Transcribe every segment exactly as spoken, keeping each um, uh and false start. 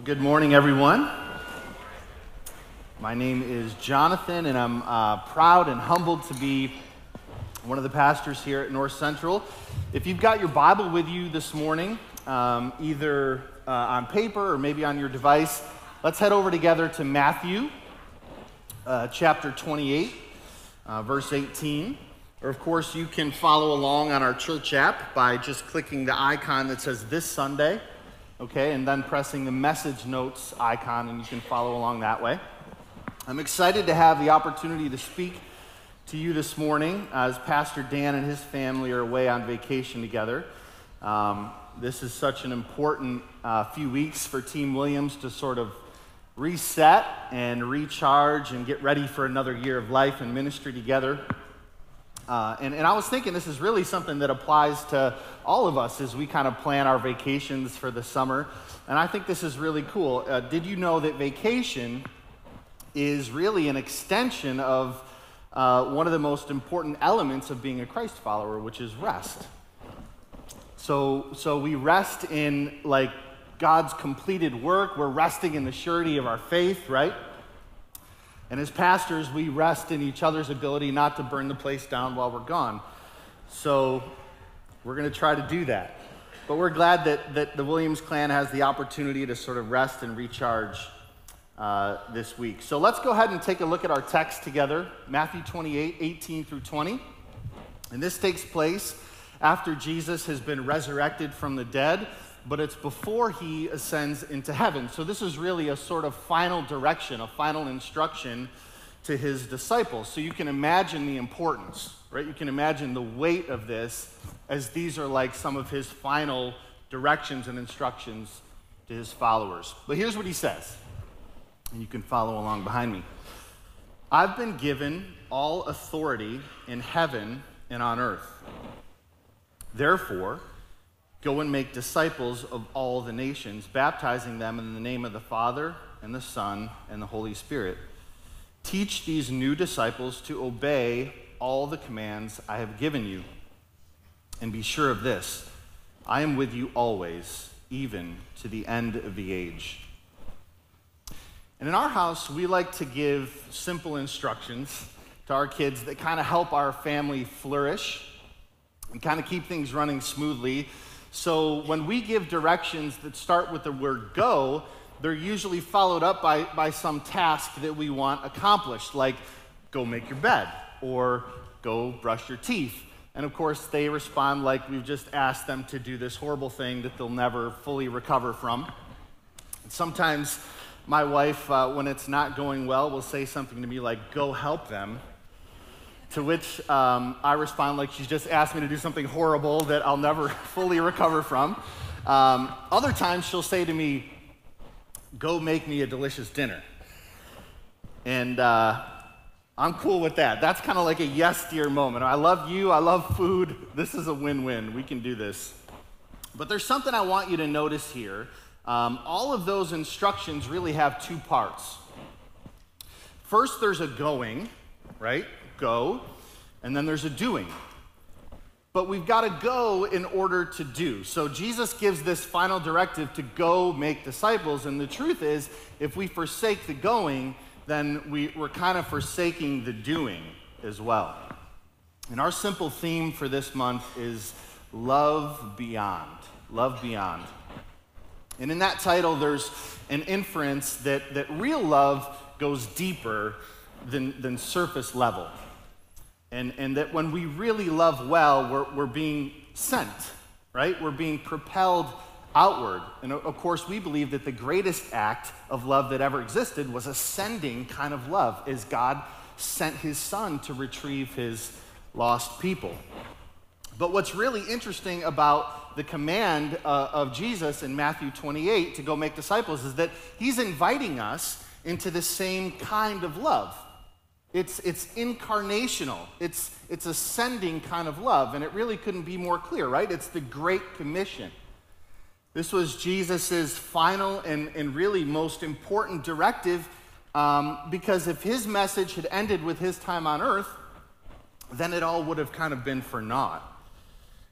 Good morning, everyone. My name is Jonathan, and I'm uh, proud and humbled to be one of the pastors here at North Central. If you've got your Bible with you this morning, um, either uh, on paper or maybe on your device, let's head over together to Matthew uh, chapter twenty-eight, uh, verse eighteen. Or, of course, you can follow along on our church app by just clicking the icon that says This Sunday. Okay, and then pressing the message notes icon, and you can follow along that way. I'm excited to have the opportunity to speak to you this morning as Pastor Dan and his family are away on vacation together. Um, this is such an important uh, few weeks for Team Williams to sort of reset and recharge and get ready for another year of life and ministry together. Uh, and, and I was thinking this is really something that applies to all of us as we kind of plan our vacations for the summer. And I think this is really cool. Uh, did you know that vacation is really an extension of uh, one of the most important elements of being a Christ follower, which is rest. So, so we rest in like God's completed work. We're resting in the surety of our faith, right? And as pastors, we rest in each other's ability not to burn the place down while we're gone. So we're going to try to do that. But we're glad that, that the Williams clan has the opportunity to sort of rest and recharge uh, this week. So let's go ahead and take a look at our text together, Matthew twenty-eight, eighteen through twenty. And this takes place after Jesus has been resurrected from the dead, but it's before he ascends into heaven. So this is really a sort of final direction, a final instruction to his disciples. So you can imagine the importance, right? You can imagine the weight of this as these are like some of his final directions and instructions to his followers. But here's what he says, and you can follow along behind me. I've been given all authority in heaven and on earth. Therefore, go and make disciples of all the nations, baptizing them in the name of the Father and the Son and the Holy Spirit. Teach these new disciples to obey all the commands I have given you. And be sure of this, I am with you always, even to the end of the age. And in our house, we like to give simple instructions to our kids that kind of help our family flourish and kind of keep things running smoothly. So when we give directions that start with the word go, they're usually followed up by, by some task that we want accomplished, like go make your bed or go brush your teeth. And of course, they respond like we've just asked them to do this horrible thing that they'll never fully recover from. And sometimes my wife, uh, when it's not going well, will say something to me like, go help them. To which um, I respond like she's just asked me to do something horrible that I'll never fully recover from. Um, other times she'll say to me, go make me a delicious dinner. And uh, I'm cool with that. That's kind of like a yes dear moment. I love you, I love food. This is a win-win. We can do this. But there's something I want you to notice here. Um, all of those instructions really have two parts. First, there's a going, right? Go, and then there's a doing. But we've got to go in order to do. So Jesus gives this final directive to go make disciples, and the truth is, if we forsake the going, then we, we're kind of forsaking the doing as well. And our simple theme for this month is love beyond. Love beyond. And in that title, there's an inference that, that real love goes deeper than, than surface level. And, and that when we really love well, we're, we're being sent, right? We're being propelled outward. And of course, we believe that the greatest act of love that ever existed was a sending kind of love, as God sent his son to retrieve his lost people. But what's really interesting about the command uh, of Jesus in Matthew twenty-eight to go make disciples is that he's inviting us into the same kind of love. It's, it's incarnational. It's, it's a sending kind of love, and it really couldn't be more clear, right? It's the Great Commission. This was Jesus' final and, and really most important directive, um, because if his message had ended with his time on earth, then it all would have kind of been for naught.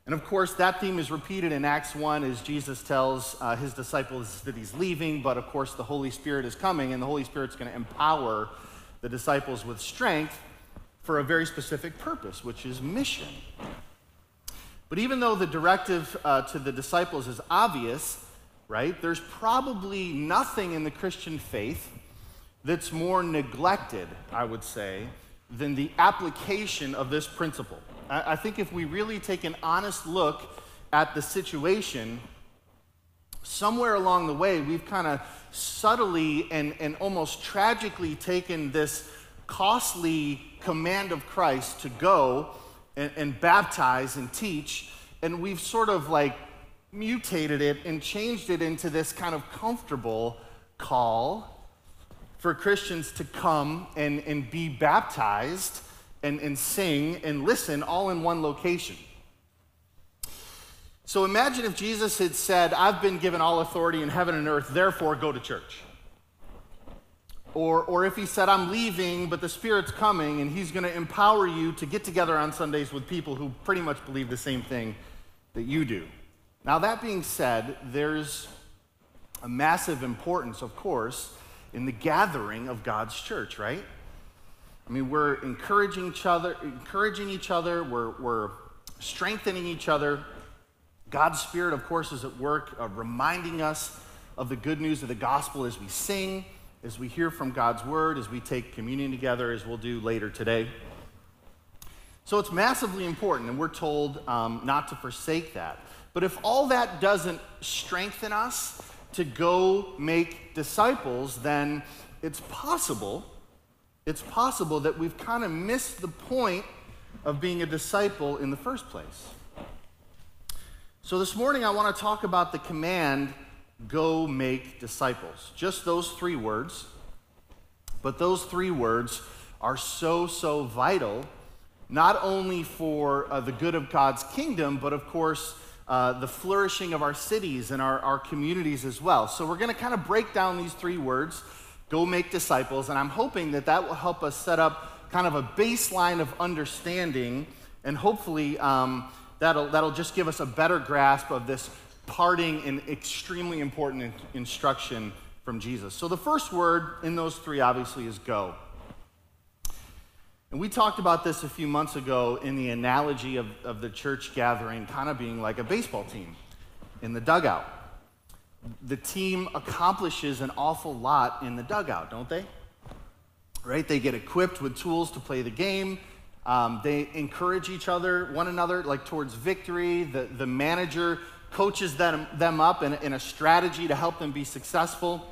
And of course, that theme is repeated in Acts one as Jesus tells uh, his disciples that he's leaving, but of course the Holy Spirit is coming, and the Holy Spirit's going to empower the disciples with strength for a very specific purpose, which is mission. But even though the directive uh, to the disciples is obvious, right, there's probably nothing in the Christian faith that's more neglected, I would say, than the application of this principle. I, I think if we really take an honest look at the situation, somewhere along the way, we've kind of subtly and, and almost tragically taken this costly command of Christ to go and, and baptize and teach, and we've sort of like mutated it and changed it into this kind of comfortable call for Christians to come and, and be baptized and, and sing and listen all in one location. So imagine if Jesus had said, I've been given all authority in heaven and earth, therefore go to church. Or, or if he said, I'm leaving, but the Spirit's coming, and he's going to empower you to get together on Sundays with people who pretty much believe the same thing that you do. Now, that being said, there's a massive importance, of course, in the gathering of God's church, right? I mean, we're encouraging each other, encouraging each other, we're, we're strengthening each other. God's Spirit, of course, is at work, uh, reminding us of the good news of the gospel as we sing, as we hear from God's word, as we take communion together, as we'll do later today. So it's massively important, and we're told um, not to forsake that. But if all that doesn't strengthen us to go make disciples, then it's possible, it's possible that we've kind of missed the point of being a disciple in the first place. So this morning I want to talk about the command, go make disciples. Just those three words. But those three words are so, so vital, not only for uh, the good of God's kingdom, but of course, uh, the flourishing of our cities and our, our communities as well. So we're going to kind of break down these three words, go make disciples, and I'm hoping that that will help us set up kind of a baseline of understanding, and hopefully um, that'll, that'll just give us a better grasp of this parting and extremely important in- instruction from Jesus. So the first word in those three obviously is go. And we talked about this a few months ago in the analogy of, of the church gathering kind of being like a baseball team in the dugout. The team accomplishes an awful lot in the dugout, don't they? Right? They get equipped with tools to play the game. Um, they encourage each other, one another, like towards victory. The, the manager coaches them, them up in, in a strategy to help them be successful.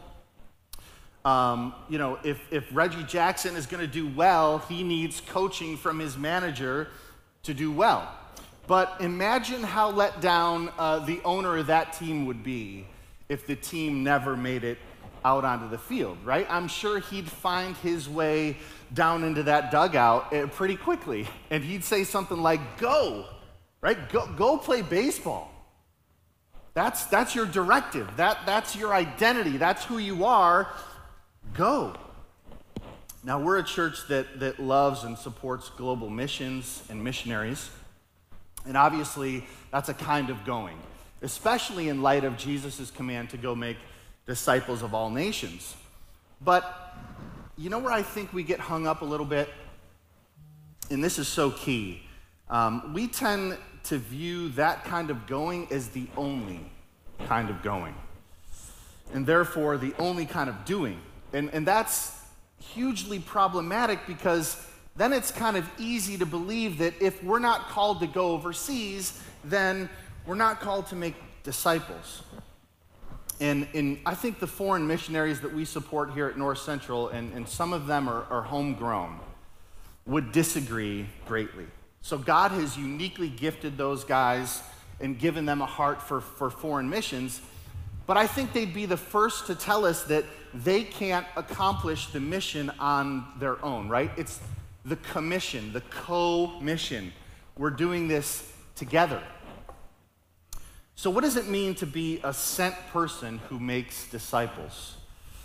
Um, you know, if, if Reggie Jackson is going to do well, he needs coaching from his manager to do well. But imagine how let down uh, the owner of that team would be if the team never made it out onto the field, right? I'm sure he'd find his way down into that dugout uh, pretty quickly, and he'd say something like, go, right? Go, go play baseball. That's, that's your directive. That, that's your identity. That's who you are. Go. Now, we're a church that, that loves and supports global missions and missionaries. And obviously, that's a kind of going, especially in light of Jesus' command to go make disciples of all nations. But you know where I think we get hung up a little bit? And this is so key. Um, we tend to view that kind of going as the only kind of going, and therefore the only kind of doing. And, and that's hugely problematic, because then it's kind of easy to believe that if we're not called to go overseas, then we're not called to make disciples. And, and I think the foreign missionaries that we support here at North Central, and, and some of them are, are homegrown, would disagree greatly. So God has uniquely gifted those guys and given them a heart for, for foreign missions, but I think they'd be the first to tell us that they can't accomplish the mission on their own, right? It's the commission, the co-mission. We're doing this together. So what does it mean to be a sent person who makes disciples?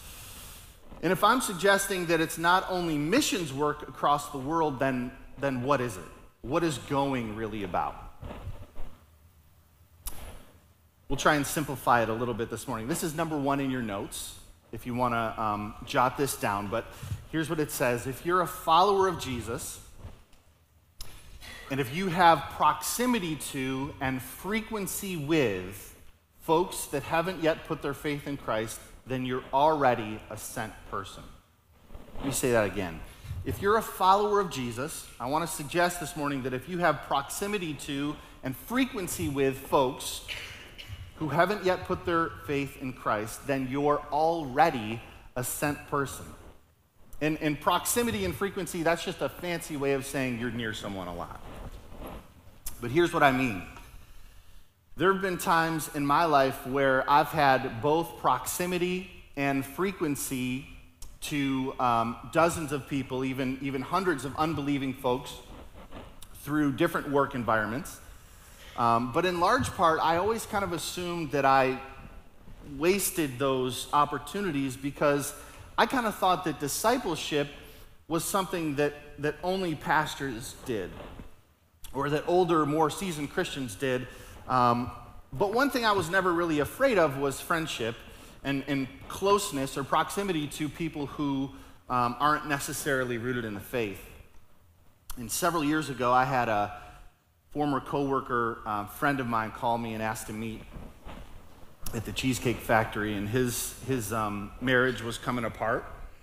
And if I'm suggesting that it's not only missions work across the world, then, then what is it? What is going really about? We'll try and simplify it a little bit this morning. This is number one in your notes, if you want to um, jot this down. But here's what it says. If you're a follower of Jesus, and if you have proximity to and frequency with folks that haven't yet put their faith in Christ, then you're already a sent person. Let me say that again. If you're a follower of Jesus, I want to suggest this morning that if you have proximity to and frequency with folks who haven't yet put their faith in Christ, then you're already a sent person. And, and proximity and frequency, that's just a fancy way of saying you're near someone a lot. But here's what I mean. There have been times in my life where I've had both proximity and frequency to um, dozens of people, even, even hundreds of unbelieving folks through different work environments. Um, but in large part, I always kind of assumed that I wasted those opportunities because I kind of thought that discipleship was something that, that only pastors did, or that older, more seasoned Christians did. Um, but one thing I was never really afraid of was friendship and, and closeness or proximity to people who um, aren't necessarily rooted in the faith. And several years ago, I had a former coworker, uh, friend of mine, call me and asked to meet at the Cheesecake Factory, and his, his um, marriage was coming apart.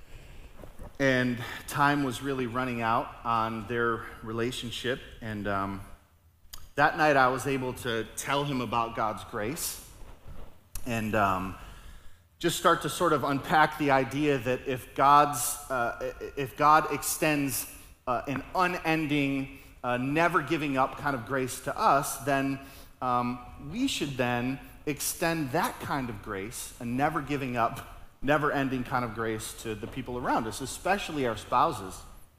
And time was really running out on their relationship. And um, that night I was able to tell him about God's grace and um, just start to sort of unpack the idea that if God's, uh, if God extends uh, an unending, uh, never giving up kind of grace to us, then um, we should then extend that kind of grace, a never giving up, never-ending kind of grace to the people around us, especially our spouses.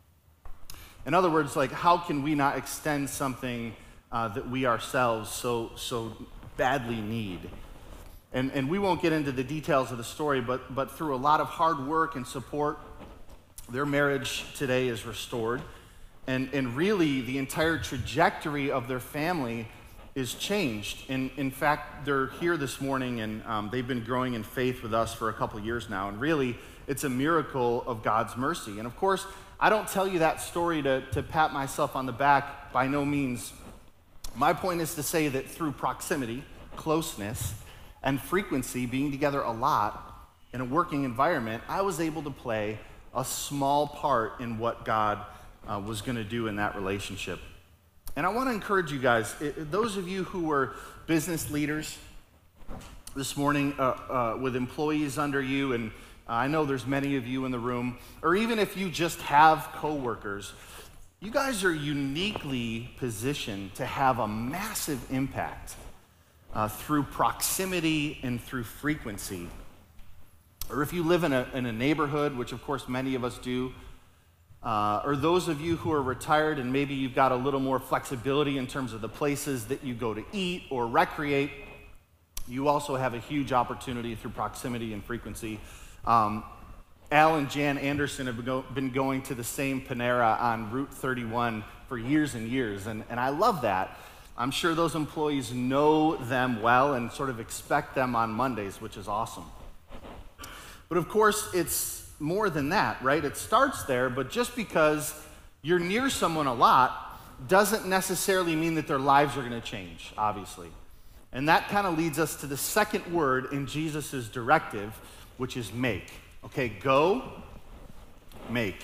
In other words, like, how can we not extend something uh, that we ourselves so so badly need? And and we won't get into the details of the story, but but through a lot of hard work and support, their marriage today is restored, and and really the entire trajectory of their family is changed. In, in fact, they're here this morning, and um, they've been growing in faith with us for a couple years now, and really, it's a miracle of God's mercy. And of course, I don't tell you that story to, to pat myself on the back, by no means. My point is to say that through proximity, closeness, and frequency, being together a lot in a working environment, I was able to play a small part in what God uh, was going to do in that relationship. And I want to encourage you guys, it, those of you who were business leaders this morning uh, uh, with employees under you, and uh, I know there's many of you in the room, or even if you just have coworkers, you guys are uniquely positioned to have a massive impact uh, through proximity and through frequency. Or if you live in a, in a neighborhood, which of course many of us do, Uh, or those of you who are retired and maybe you've got a little more flexibility in terms of the places that you go to eat or recreate, you also have a huge opportunity through proximity and frequency. Um, Al and Jan Anderson have been, go- been going to the same Panera on Route thirty-one for years and years, and, and I love that. I'm sure those employees know them well and sort of expect them on Mondays, which is awesome. But of course, it's more than that, right? It starts there, but just because you're near someone a lot doesn't necessarily mean that their lives are going to change, obviously. And that kind of leads us to the second word in Jesus' directive, which is make. Okay, go, make.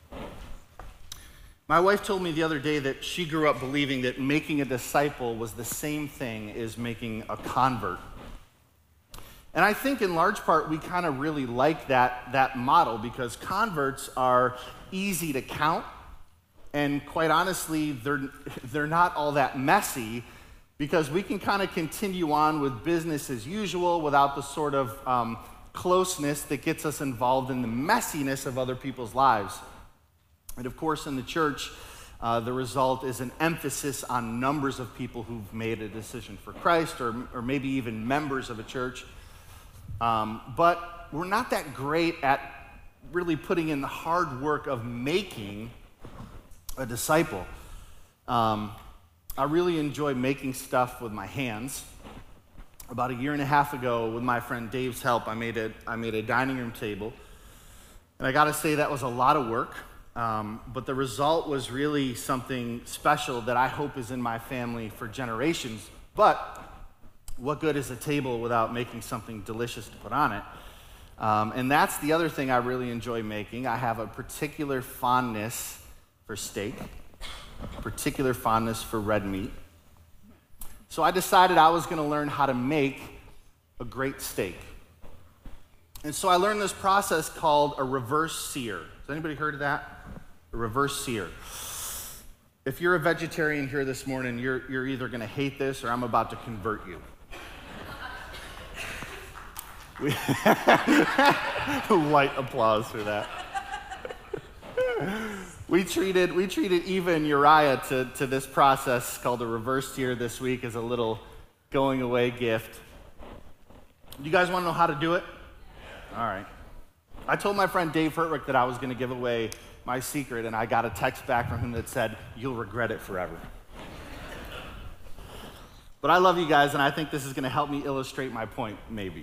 My wife told me the other day that she grew up believing that making a disciple was the same thing as making a convert. And I think in large part we kind of really like that, that model because converts are easy to count, and quite honestly, they're, they're not all that messy because we can kind of continue on with business as usual without the sort of um, closeness that gets us involved in the messiness of other people's lives. And of course, in the church, uh, the result is an emphasis on numbers of people who've made a decision for Christ, or, or maybe even members of a church. Um, but we're not that great at really putting in the hard work of making a disciple. Um, I really enjoy making stuff with my hands. about a year and a half ago, with my friend Dave's help, I made a, I made a dining room table. And I gotta say, that was a lot of work, um, but the result was really something special that I hope is in my family for generations. But what good is a table without making something delicious to put on it? Um, and that's the other thing I really enjoy making. I have a particular fondness for steak, a particular fondness for red meat. So I decided I was gonna learn how to make a great steak. And so I learned this process called a reverse sear. Has anybody heard of that? A reverse sear. If you're a vegetarian here this morning, you're, you're either gonna hate this or I'm about to convert you. We light applause for that. We treated, we treated Eva and Uriah to, to this process called a reverse sear this week as a little going away gift. You guys wanna know how to do it? All right. I told my friend Dave Hurtwick that I was gonna give away my secret, and I got a text back from him that said, "You'll regret it forever." But I love you guys, and I think this is gonna help me illustrate my point, maybe.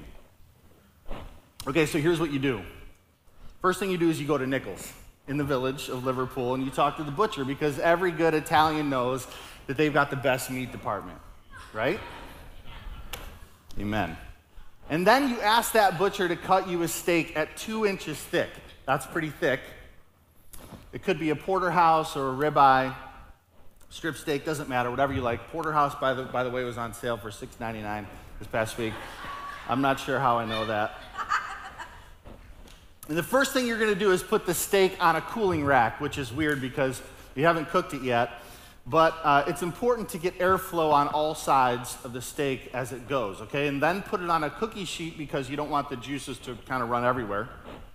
Okay, so here's what you do. First thing you do is you go to Nichols in the village of Liverpool, and you talk to the butcher, because every good Italian knows that they've got the best meat department, right? Amen. And then you ask that butcher to cut you a steak at two inches thick. That's pretty thick. It could be a porterhouse or a ribeye, strip steak, doesn't matter, whatever you like. Porterhouse, by the, by the way, was on sale for six ninety-nine this past week. I'm not sure how I know that. And the first thing you're gonna do is put the steak on a cooling rack, which is weird because you haven't cooked it yet. But uh, it's important to get airflow on all sides of the steak as it goes, okay? And then put it on a cookie sheet because you don't want the juices to kind of run everywhere.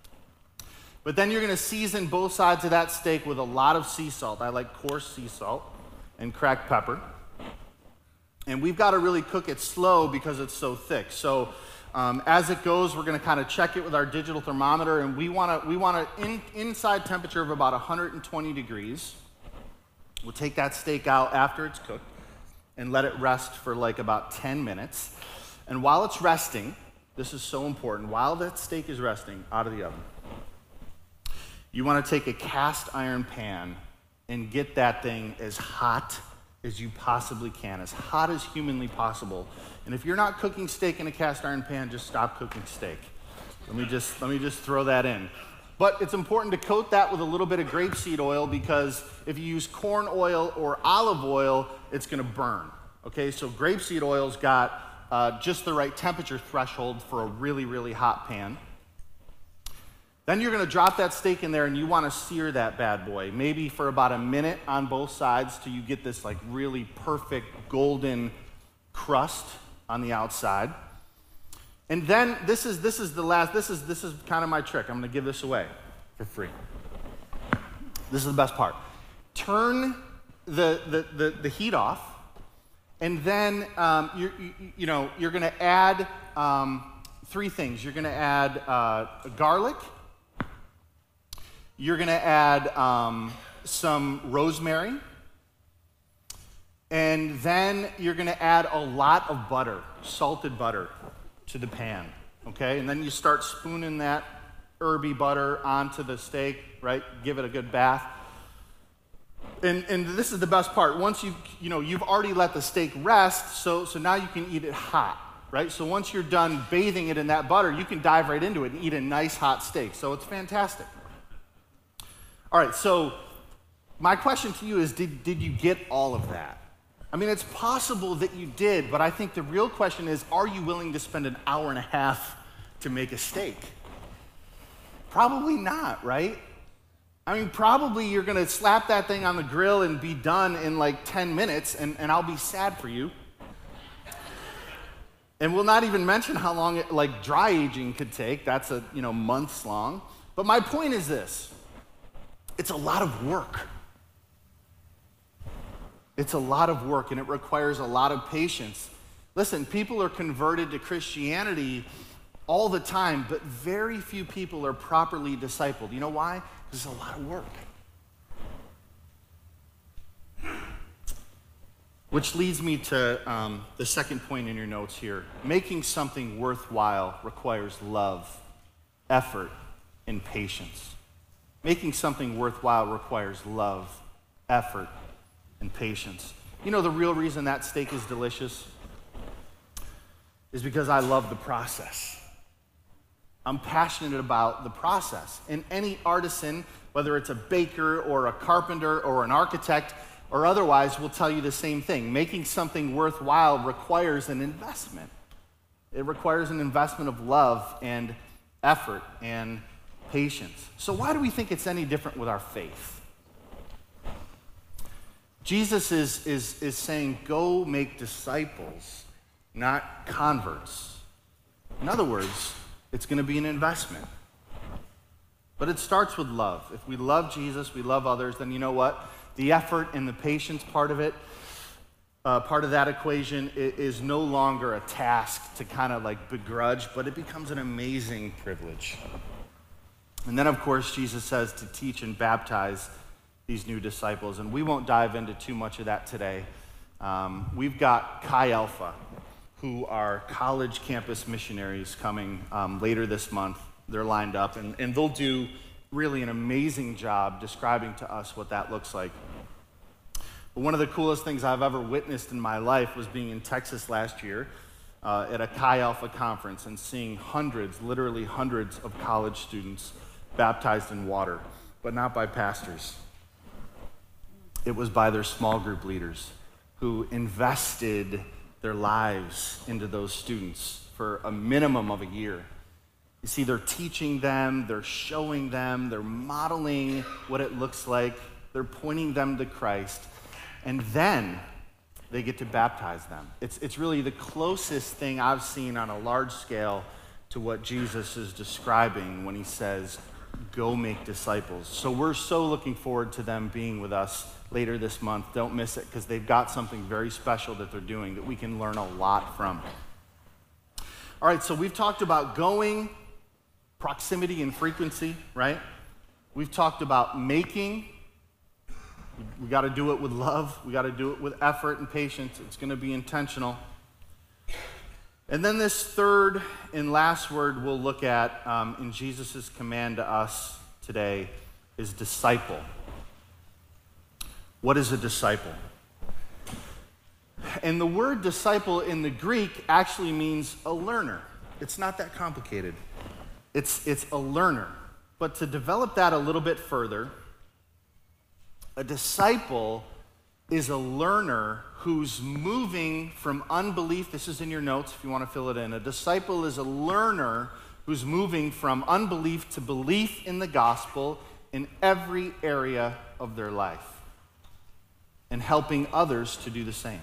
But then you're gonna season both sides of that steak with a lot of sea salt. I like coarse sea salt and cracked pepper. And we've gotta really cook it slow because it's so thick. So um, as it goes, we're gonna kind of check it with our digital thermometer, and we wanna, we want an in, inside temperature of about one hundred twenty degrees. We'll take that steak out after it's cooked and let it rest for like about ten minutes. And while it's resting, this is so important, while that steak is resting out of the oven, you wanna take a cast iron pan and get that thing as hot as you possibly can, as hot as humanly possible. And if you're not cooking steak in a cast iron pan, just stop cooking steak. Let me just, let me just throw that in. But it's important to coat that with a little bit of grapeseed oil, because if you use corn oil or olive oil, it's gonna burn, okay? So grapeseed oil's got uh, just the right temperature threshold for a really, really hot pan. Then you're gonna drop that steak in there, and you wanna sear that bad boy, maybe for about a minute on both sides till you get this like really perfect golden crust on the outside. And then this is this is the last, this is this is kind of my trick. I'm gonna give this away for free. This is the best part. Turn the the the, the heat off, and then um, you, you you know you're gonna add um, three things. You're gonna add uh, garlic. You're gonna add um, some rosemary, and then you're gonna add a lot of butter, salted butter, to the pan, okay? And then you start spooning that herby butter onto the steak, right? Give it a good bath. And, and this is the best part. Once you, you know, you've already let the steak rest, so, so now you can eat it hot, right? So once you're done bathing it in that butter, you can dive right into it and eat a nice hot steak. So it's fantastic. All right, so my question to you is, did, did you get all of that? I mean, it's possible that you did, but I think the real question is, are you willing to spend an hour and a half to make a steak? Probably not, right? I mean, probably you're gonna slap that thing on the grill and be done in like ten minutes, and, and I'll be sad for you. And we'll not even mention how long it, like dry aging could take. That's a, you know, months long. But my point is this, it's a lot of work. It's a lot of work, and it requires a lot of patience. Listen, people are converted to Christianity all the time, but very few people are properly discipled. You know why? Because it's a lot of work. Which leads me to um, the second point in your notes here. Making something worthwhile requires love, effort, and patience. Making something worthwhile requires love, effort, and patience. You know, the real reason that steak is delicious is because I love the process. I'm passionate about the process. And any artisan, whether it's a baker or a carpenter or an architect or otherwise, will tell you the same thing. Making something worthwhile requires an investment. It requires an investment of love and effort and patience. So why do we think it's any different with our faith? Jesus is, is, is saying, go make disciples, not converts. In other words, it's going to be an investment. But it starts with love. If we love Jesus, we love others, then you know what? The effort and the patience part of it, uh, part of that equation is no longer a task to kind of like begrudge, but it becomes an amazing privilege. And then, of course, Jesus says to teach and baptize these new disciples, and we won't dive into too much of that today. Um, we've got Chi Alpha, who are college campus missionaries coming um, later this month. They're lined up, and, and they'll do really an amazing job describing to us what that looks like. But one of the coolest things I've ever witnessed in my life was being in Texas last year uh, at a Chi Alpha conference and seeing hundreds, literally hundreds of college students baptized in water, but not by pastors. It was by their small group leaders who invested their lives into those students for a minimum of a year. You see, they're teaching them, they're showing them, they're modeling what it looks like, they're pointing them to Christ, and then they get to baptize them. It's, it's really the closest thing I've seen on a large scale to what Jesus is describing when he says, go make disciples. So we're so looking forward to them being with us later this month. Don't miss it, because they've got something very special that they're doing that we can learn a lot from. All right, so we've talked about going, proximity and frequency, right? We've talked about making. We got to do it with love. We got to do it with effort and patience. It's going to be intentional. And then this third and last word we'll look at um, in Jesus' command to us today is disciple. What is a disciple? And the word disciple in the Greek actually means a learner. It's not that complicated. It's, it's a learner. But to develop that a little bit further, a disciple is a learner who's moving from unbelief. This is in your notes if you want to fill it in. A disciple is a learner who's moving from unbelief to belief in the gospel in every area of their life and helping others to do the same.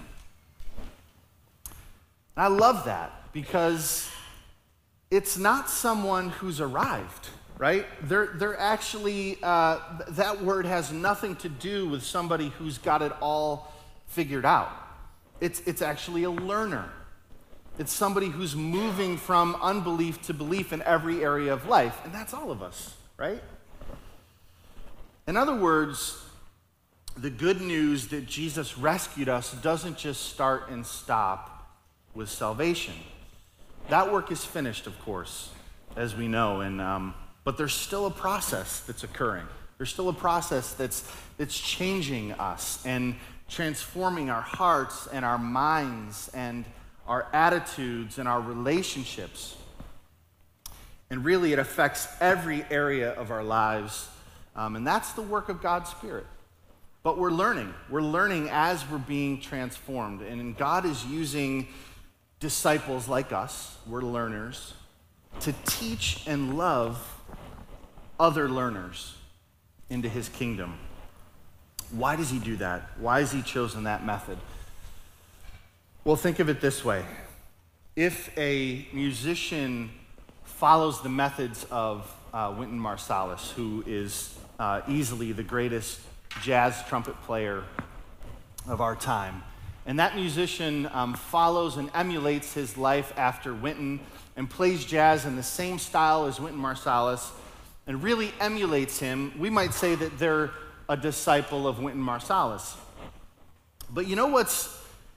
And I love that because it's not someone who's arrived, right? They're, they're actually, uh, that word has nothing to do with somebody who's got it all figured out. It's, it's actually a learner. It's somebody who's moving from unbelief to belief in every area of life, and that's all of us, right? In other words, the good news that Jesus rescued us doesn't just start and stop with salvation. That work is finished, of course, as we know, and um, but there's still a process that's occurring. There's still a process that's that's changing us and transforming our hearts and our minds and our attitudes and our relationships. And really, it affects every area of our lives, um, and that's the work of God's Spirit. But we're learning. We're learning as we're being transformed. And God is using disciples like us, we're learners, to teach and love other learners into his kingdom. Why does he do that? Why has he chosen that method? Well, think of it this way. If a musician follows the methods of uh, Wynton Marsalis, who is uh, easily the greatest jazz trumpet player of our time. And that musician um, follows and emulates his life after Wynton and plays jazz in the same style as Wynton Marsalis and really emulates him. We might say that they're a disciple of Wynton Marsalis. But you know what's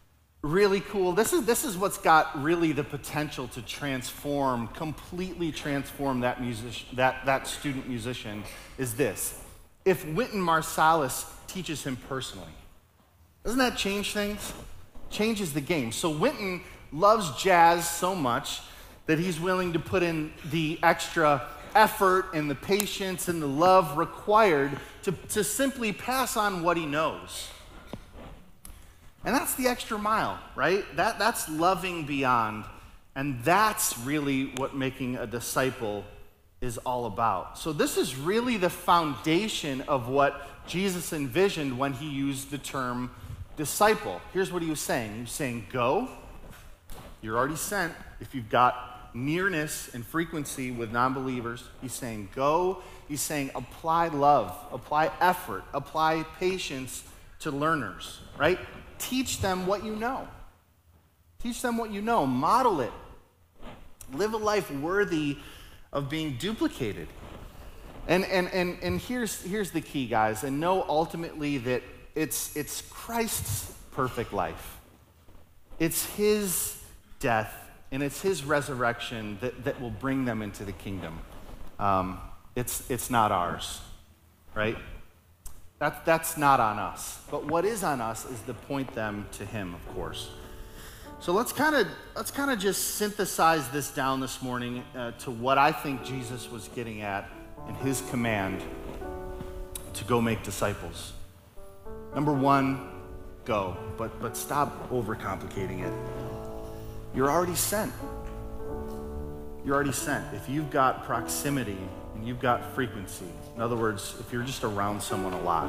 really cool. This is this is what's got really the potential to transform, completely transform that musician, that that student musician. Is this: if Wynton Marsalis teaches him personally, doesn't that change things? Changes the game. So Wynton loves jazz so much that he's willing to put in the extra effort and the patience and the love required to, to simply pass on what he knows. And that's the extra mile, right? That, that's loving beyond. And that's really what making a disciple is all about. So this is really the foundation of what Jesus envisioned when he used the term disciple. Here's what he was saying. He was saying, go. You're already sent. If you've got nearness and frequency with non-believers, he's saying, go. He's saying, apply love, apply effort, apply patience to learners, right? Teach them what you know. Teach them what you know. Model it. Live a life worthy of being duplicated. And and and and here's here's the key, guys. And know ultimately that it's it's Christ's perfect life. It's his death and it's his resurrection that, that will bring them into the kingdom. Um, it's it's not ours, right? That, that's not on us. But what is on us is to point them to him, of course. So let's kind of let's kind of just synthesize this down this morning uh, to what I think Jesus was getting at in his command to go make disciples. Number one, go, but but stop overcomplicating it. You're already sent. You're already sent. If you've got proximity and you've got frequency, in other words, if you're just around someone a lot,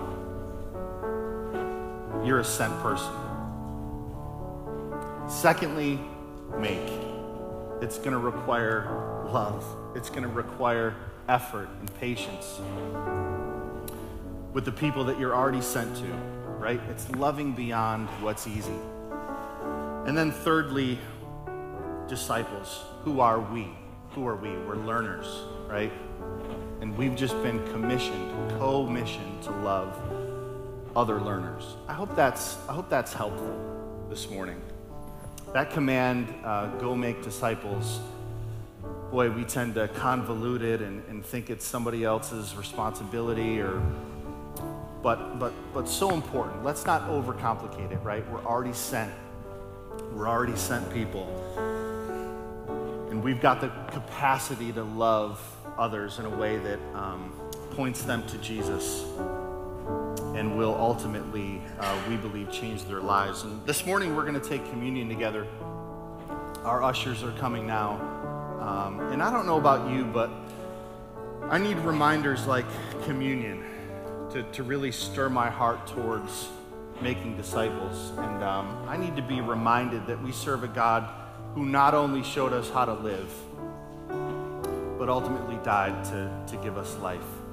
you're a sent person. Secondly, make. It's going to require love. It's going to require effort and patience with the people that you're already sent to, right? It's loving beyond what's easy. And then thirdly, disciples. Who are we? Who are we? We're learners, right? And we've just been commissioned, co-missioned to love other learners. I hope that's I hope that's helpful this morning. That command, uh, go make disciples, boy, we tend to convolute it and, and think it's somebody else's responsibility, or but but but so important. Let's not overcomplicate it, right? We're already sent. We're already sent people. And we've got the capacity to love others in a way that um, points them to Jesus and will ultimately, uh, we believe, change their lives. And this morning we're going to take communion together. Our ushers are coming now. Um, and I don't know about you, but I need reminders like communion to, to really stir my heart towards making disciples. And um, I need to be reminded that we serve a God who not only showed us how to live, but ultimately died to, to give us life.